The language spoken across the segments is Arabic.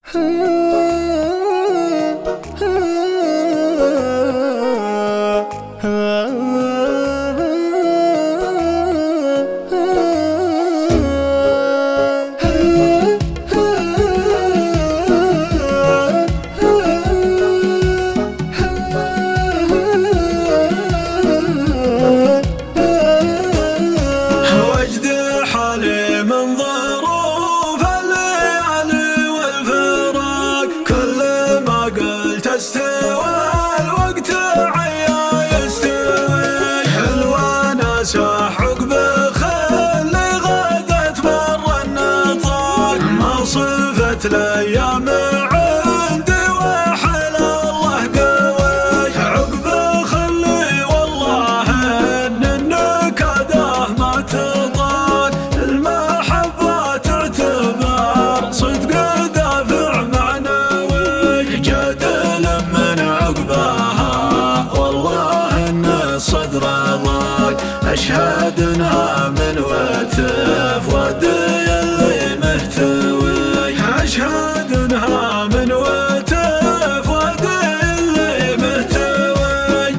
استوى الوقت عيا يستوي حلوانا ساح عقب خلي غدت بر النطاق ما صفت الايام عندي وحل الله قوي عقب خلي والله ان النكاده ما تطاق المحبه تعتبر صدق دافع معنوي جدل من عقبها والله ان الصدر ضاق اشهد انها من وتف ودي اللي مهتوي اشهد انها من وتف ودي اللي مهتوي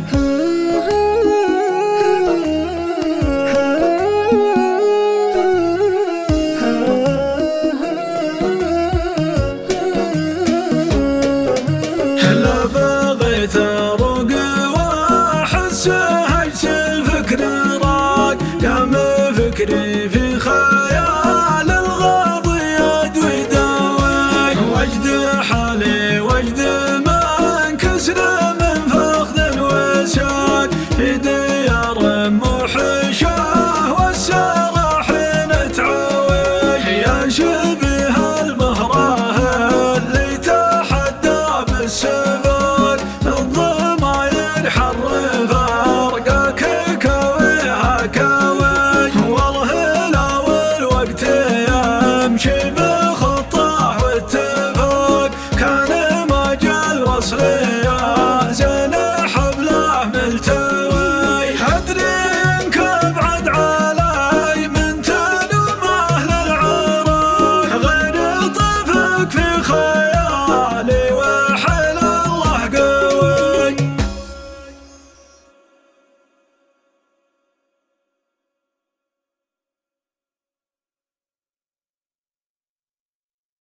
لا بغيت اروق واحس هجس الفكر راق قام فكري في خيال الغاضي يدوي داوي وجد حالي وجد ما انكسر من فخذ وساق في ديار موحشه والسراحين تعوي يا شبيه المهره اللي تحدى بالسباق الضماير حر فرقك كويها كوي والهلا والوقت يمشي بخطه واتفاق كان مجال وصلي يا زين حبله ملتوي